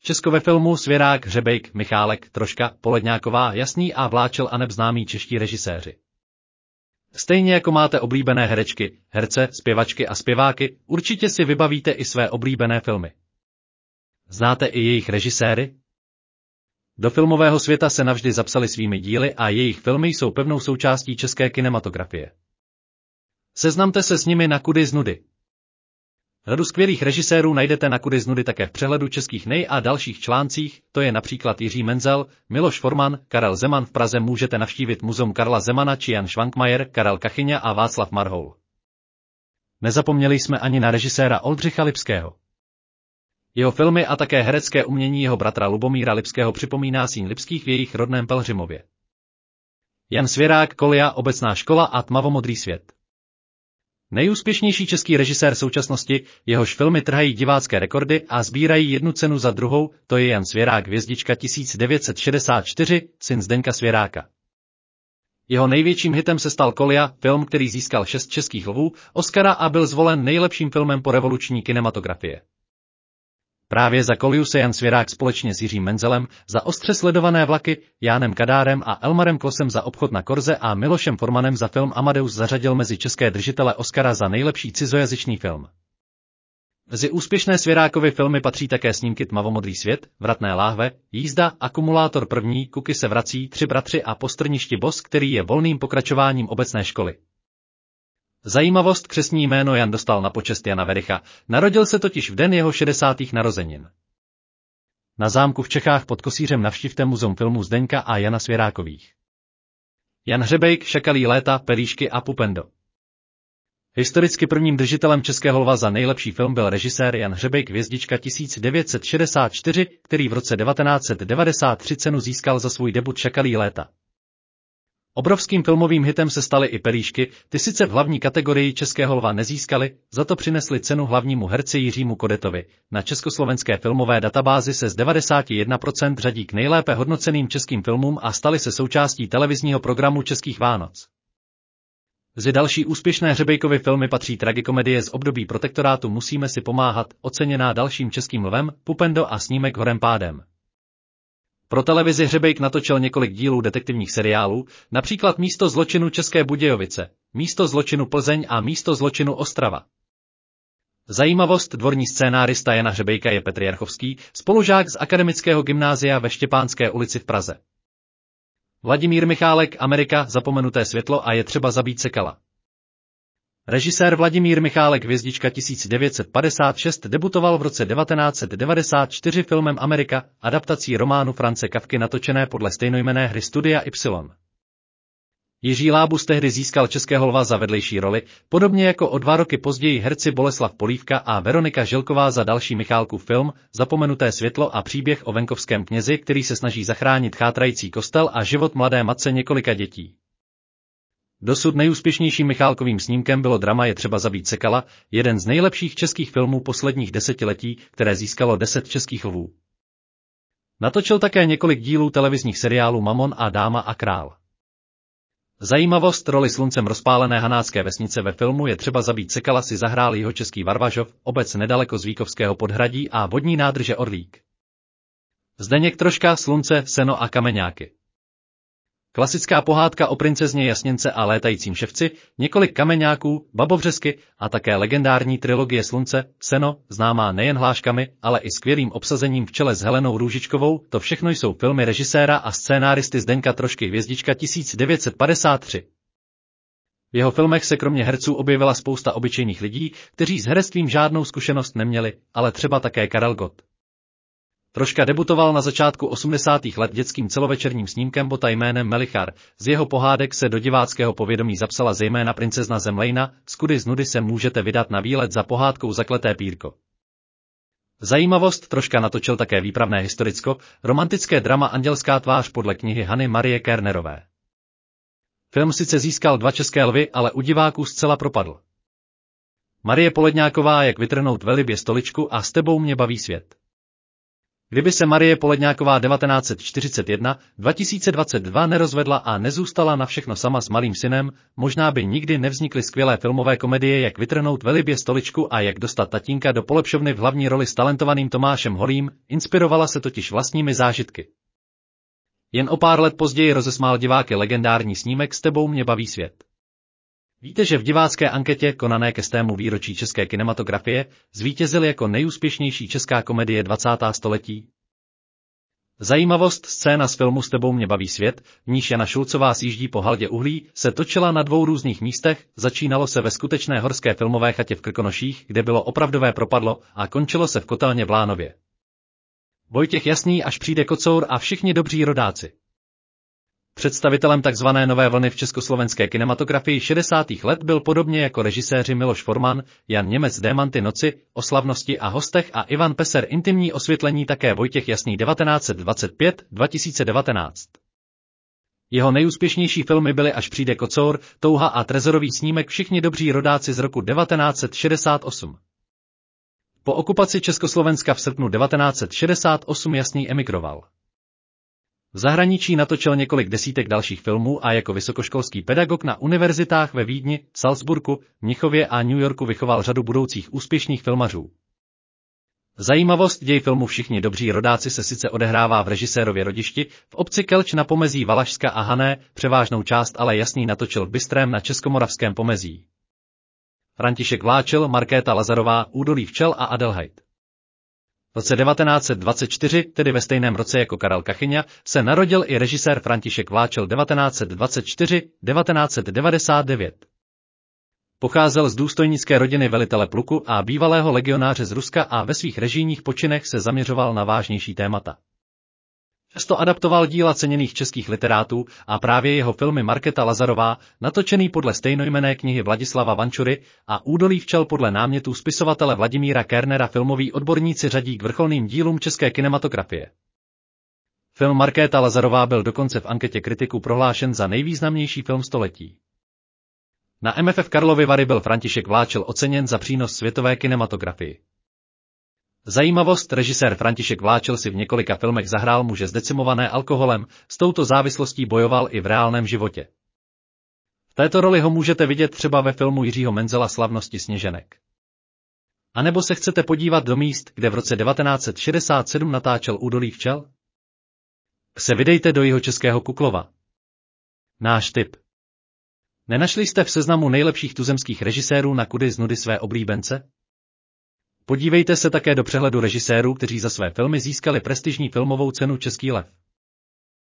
Česko ve filmu Svěrák, Hřebejk, Michálek, Troška, Poledňáková, Jasný a Vláčel a neb známí čeští režiséři. Stejně jako máte oblíbené herečky, herce, zpěvačky a zpěváky, určitě si vybavíte i své oblíbené filmy. Znáte i jejich režiséry? Do filmového světa se navždy zapsali svými díly a jejich filmy jsou pevnou součástí české kinematografie. Seznamte se s nimi na Kudy z nudy. Řadu skvělých režisérů najdete na Kudy z nudy také v přehledu českých a dalších článcích, to je například Jiří Menzel, Miloš Forman, Karel Zeman. V Praze můžete navštívit muzeum Karla Zemana či Jan Švankmajer, Karel Kachyňa a Václav Marhoul. Nezapomněli jsme ani na režiséra Oldřicha Lipského. Jeho filmy a také herecké umění jeho bratra Lubomíra Lipského připomíná síň Lipských v jejich rodném Pelhřimově. Jan Svěrák, Kolia, Obecná škola a Tmavomodrý svět. Nejúspěšnější český režisér současnosti, jehož filmy trhají divácké rekordy a sbírají jednu cenu za druhou, to je Jan Svěrák, Hvězdička 1964, syn Zdeňka Svěráka. Jeho největším hitem se stal Kolia, film, který získal 6 českých lvů, Oscara a byl zvolen nejlepším filmem po revoluční kinematografie. Právě za Koliu se Jan Svěrák společně s Jiřím Menzelem za Ostře sledované vlaky, Jánem Kadárem a Elmarem Klosem za Obchod na Korze a Milošem Formanem za film Amadeus zařadil mezi české držitele Oscara za nejlepší cizojazyčný film. Mezi úspěšné Svěrákovy filmy patří také snímky Tmavomodrý svět, Vratné láhve, Jízda, Akumulátor první, Kuky se vrací, Tři bratři a Po strništi Bos, který je volným pokračováním Obecné školy. Zajímavost: křestní jméno Jan dostal na počest Jana Vericha, narodil se totiž v den jeho 60. narozenin. Na zámku v Čechách pod Kosířem navštivte muzeum filmů Zdeňka a Jana Svěrákových. Jan Hřebejk, Šakalí léta, Pelíšky a Pupendo. Historicky prvním držitelem českého lva za nejlepší film byl režisér Jan Hřebejk, Hvězdička 1964, který v roce 1993 cenu získal za svůj debut Šakalí léta. Obrovským filmovým hitem se staly i Pelíšky, ty sice v hlavní kategorii českého lva nezískali, za to přinesli cenu hlavnímu herci Jiřímu Kodetovi. Na československé filmové databázi se z 91% řadí k nejlépe hodnoceným českým filmům a staly se součástí televizního programu Českých Vánoc. Mezi další úspěšné Hřebejkovy filmy patří tragikomedie z období protektorátu Musíme si pomáhat, oceněná dalším českým lvem, Pupendo a Snímek horem pádem. Pro televizi Hřebejk natočil několik dílů detektivních seriálů, například Místo zločinu České Budějovice, Místo zločinu Plzeň a Místo zločinu Ostrava. Zajímavost: dvorní scénárista Jana Hřebejka je Petr Jarchovský, spolužák z Akademického gymnázia ve Štěpánské ulici v Praze. Vladimír Michálek, Amerika, Zapomenuté světlo a Je třeba zabít Sekala. Režisér Vladimír Michálek, Hvězdička 1956, debutoval v roce 1994 filmem Amerika, adaptací románu France Kafky natočené podle stejnojmenné hry Studia Y. Jiří Lábus tehdy získal českého lva za vedlejší roli, podobně jako o 2 roky později herci Boleslav Polívka a Veronika Žilková za další Michálkův film Zapomenuté světlo a příběh o venkovském knězi, který se snaží zachránit chátrající kostel a život mladé matce několika dětí. Dosud nejúspěšnějším Michálkovým snímkem bylo drama Je třeba zabít Sekala, jeden z nejlepších českých filmů posledních desetiletí, které získalo 10 českých lvů. Natočil také několik dílů televizních seriálů Mamon a Dáma a král. Zajímavost: roli sluncem rozpálené hanácké vesnice ve filmu Je třeba zabít Sekala si zahrál jihočeský Varvažov, obec nedaleko z Víkovského podhradí a vodní nádrže Orlík. Zdeněk Troška, Slunce, seno a kameňáky. Klasická pohádka o princezně Jasněnce a létajícím ševci, několik kameňáků, babovřesky a také legendární trilogie Slunce, seno, známá nejen hláškami, ale i skvělým obsazením v čele s Helenou Růžičkovou, to všechno jsou filmy režiséra a scénáristy Zdeňka Trošky, Hvězdička 1953. V jeho filmech se kromě herců objevila spousta obyčejných lidí, kteří s herectvím žádnou zkušenost neměli, ale třeba také Karel Gott. Troška debutoval na začátku 80. let dětským celovečerním snímkem Bota jménem Melichar, z jeho pohádek se do diváckého povědomí zapsala zejména Princezna Zemlejna, z Kudy z nudy se můžete vydat na výlet za pohádkou Zakleté pírko. Zajímavost: Troška natočil také výpravné historicko, romantické drama Andělská tvář podle knihy Hany Marie Kernerové. Film sice získal 2 české lvy, ale u diváků zcela propadl. Marie Poledňáková, Jak vytrhnout velibě stoličku a S tebou mě baví svět. Kdyby se Marie Poledňáková 1941-2022 nerozvedla a nezůstala na všechno sama s malým synem, možná by nikdy nevznikly skvělé filmové komedie Jak vytrhnout velibě stoličku a Jak dostat tatínka do polepšovny v hlavní roli s talentovaným Tomášem Holým, inspirovala se totiž vlastními zážitky. Jen o pár let později rozesmál diváky legendární snímek S tebou mě baví svět. Víte, že v divácké anketě konané ke 100. výročí české kinematografie zvítězil jako nejúspěšnější česká komedie 20. století? Zajímavost, scéna z filmu S tebou mě baví svět, v níž Jana Šulcová sjíždí po haldě uhlí, se točila na 2 různých místech, začínalo se ve skutečné horské filmové chatě v Krkonoších, kde bylo opravdové propadlo, a končilo se v kotelně v Lánově. Vojtěch Jasný Až přijde kocour a všichni dobří rodáci. Představitelem takzvané nové vlny v československé kinematografii 60. let byl podobně jako režiséři Miloš Forman, Jan Němec Démanty noci, O slavnosti a hostech a Ivan Peser intimní osvětlení také Vojtěch Jasný 1925-2019. Jeho nejúspěšnější filmy byly Až přijde kocour, Touha a trezorový snímek Všichni dobří rodáci z roku 1968. Po okupaci Československa v srpnu 1968 Jasný emigroval. V zahraničí natočil několik desítek dalších filmů a jako vysokoškolský pedagog na univerzitách ve Vídni, Salzburgu, Mnichově a New Yorku vychoval řadu budoucích úspěšných filmařů. Zajímavost, děj filmu Všichni dobří rodáci se sice odehrává v režisérově rodišti, v obci Kelč na pomezí Valašska a Hané, převážnou část ale Jasný natočil v Bystrém na Českomoravském pomezí. František Vláčil, Markéta Lazarová, Údolí včel a Adelheid. V roce 1924, tedy ve stejném roce jako Karel Kachyňa, se narodil i režisér František Vláčil 1924-1999. Pocházel z důstojnické rodiny velitele pluku a bývalého legionáře z Ruska a ve svých režijních počinech se zaměřoval na vážnější témata. Často adaptoval díla ceněných českých literátů a právě jeho filmy Markéta Lazarová, natočený podle stejnojmenné knihy Vladislava Vančury, a Údolí včel podle námětů spisovatele Vladimíra Kernera filmoví odborníci řadí k vrcholným dílům české kinematografie. Film Markéta Lazarová byl dokonce v anketě kritiků prohlášen za nejvýznamnější film století. Na MFF Karlovy Vary byl František Vláčil oceněn za přínos světové kinematografii. Zajímavost, režisér František Vláčil si v několika filmech zahrál muže zdecimované alkoholem, s touto závislostí bojoval i v reálném životě. V této roli ho můžete vidět třeba ve filmu Jiřího Menzela Slavnosti sněženek. A nebo se chcete podívat do míst, kde v roce 1967 natáčel Údolí včel? Se vydejte do Jihočeského Kuklova. Náš tip. Nenašli jste v seznamu nejlepších tuzemských režisérů na kudy z nudy své oblíbence? Podívejte se také do přehledu režisérů, kteří za své filmy získali prestižní filmovou cenu Český lev.